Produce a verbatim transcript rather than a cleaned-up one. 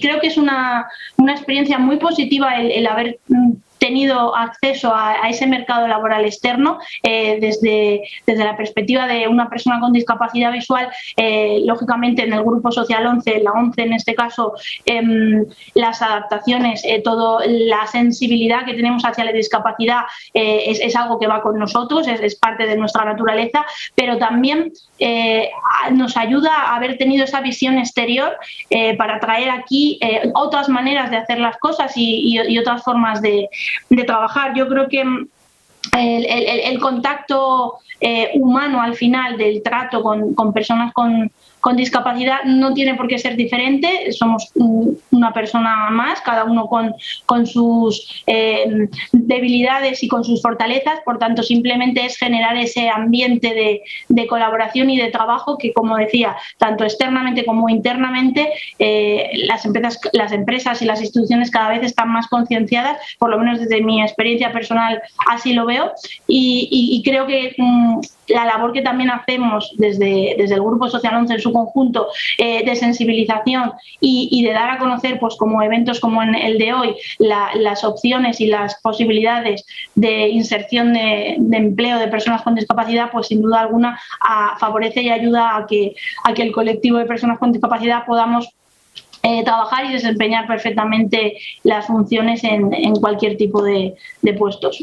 creo que es una, una experiencia muy positiva el, el haber tenido acceso a, a ese mercado laboral externo eh, desde, desde la perspectiva de una persona con discapacidad visual. Eh, lógicamente en el grupo social once, la once en este caso, eh, las adaptaciones, eh, todo, la sensibilidad que tenemos hacia la discapacidad eh, es, es algo que va con nosotros, es, es parte de nuestra naturaleza, pero también eh, nos ayuda a haber tenido esa visión exterior eh, para traer aquí eh, otras maneras de hacer las cosas y, y, y otras formas de de trabajar. Yo creo que el, el, el contacto eh, humano al final del trato con, con personas con, con discapacidad no tiene por qué ser diferente. Somos una persona más, cada uno con, con sus eh, debilidades y con sus fortalezas, por tanto simplemente es generar ese ambiente de, de colaboración y de trabajo que, como decía, tanto externamente como internamente eh, las, empresas, las empresas y las instituciones cada vez están más concienciadas, por lo menos desde mi experiencia personal así lo veo, y, y, y creo que mmm, la labor que también hacemos desde, desde el Grupo Social once en su conjunto eh, de sensibilización y, y de dar a conocer, pues como eventos como en el de hoy, la, las opciones y las posibilidades de inserción de, de empleo de personas con discapacidad, pues sin duda alguna a, favorece y ayuda a que, a que el colectivo de personas con discapacidad podamos Eh, trabajar y desempeñar perfectamente las funciones en, en cualquier tipo de, de puestos.